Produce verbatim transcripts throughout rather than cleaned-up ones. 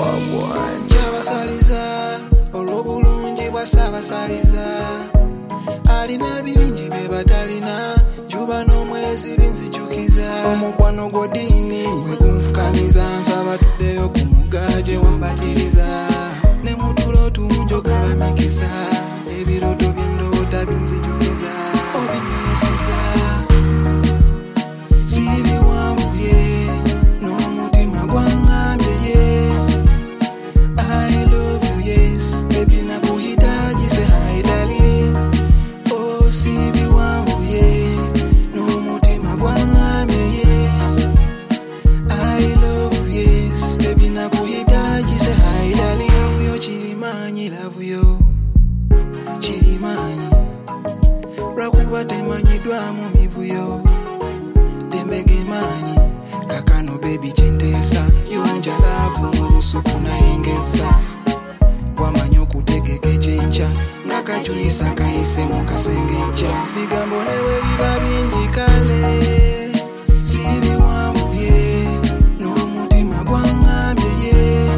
Wagwan Jabasaliza olw'obulungi bwa Ssaabasaliza alina bingi bye batalina njuba n'omwezi binzijukiza omukwano gw'oddiini gwe gunfukamiza nsaba tuddeyo ku mugga gye wambatiriza ne mu tulo tunjogaba mikisa ebiroto by'endoota binzijukiza obinyumisiza sibiwambuye n'omutima gwaŋŋambye ye I love you yes baby nakuhitaji say hi darling oh sibiwambuye n'omutima gwaŋŋambye ye I love you yes baby nakuhitaji say hi darling love yo kirimanyi love yo kirimanyi lwakuba temanyiddwamu mivuyo tembegemanyi kakano baby kyenteesa yonja laavu mu lusuku nayengeza wamanyi okutegeka ekyenkya nga kajuyisa kayise mu kasenge nkya bigambo ne bwe biba bingi kale sibiwambuye n'omutima gwaŋŋambye ye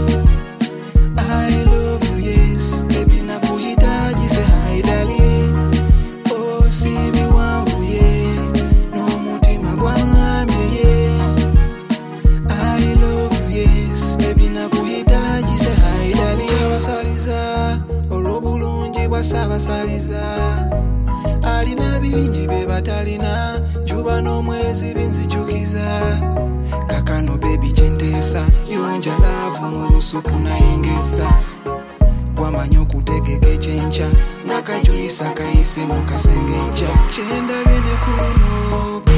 I love you yes baby nakuhitaji say hi darling oh sibiwambuye n'omutima gwaŋŋambye ye I love you yes baby nakuhitaji say hi darling Jabasaliza olw'obulungi bwa Ssaabasaliza alina bingi bye batalina njuba n'omwezi binzijukiza kakano baby kyenteesa yonja laavu mu lusuku nayengeza wamanyi okutegeka ekyenkya nga kajuyisa kayise mu kasenge nkya kyendabye ne ku luno